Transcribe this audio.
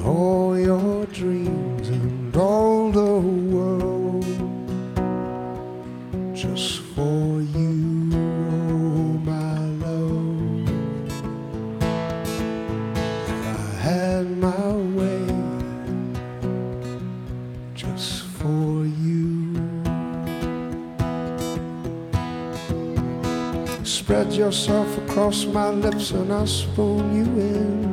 all your dreams and all the world just for you, oh my love. If I had my way, just for you. Spread yourself across my lips and I'll spoon you in.